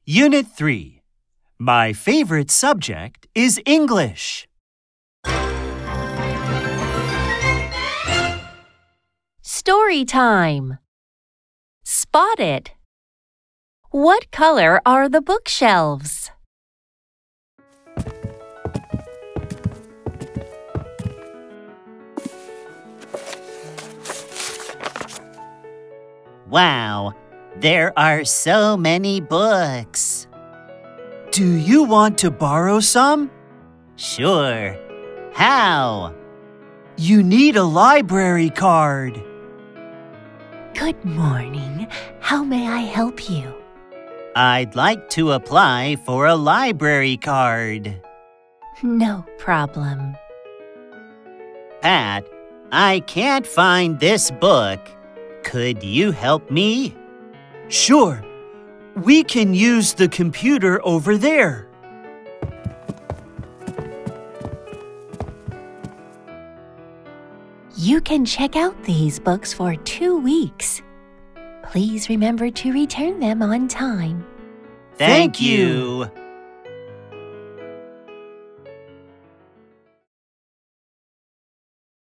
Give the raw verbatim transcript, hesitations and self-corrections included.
Unit three. My favorite subject is English. Story time. Spot it. What color are the bookshelves? Wow, there are so many books. Do you want to borrow some? Sure. How? You need a library card. Good morning. How may I help you? I'd like to apply for a library card. No problem. Pat, I can't find this book. Could you help me? Sure. We can use the computer over there. You can check out these books for two weeks. Please remember to return them on time. Thank you.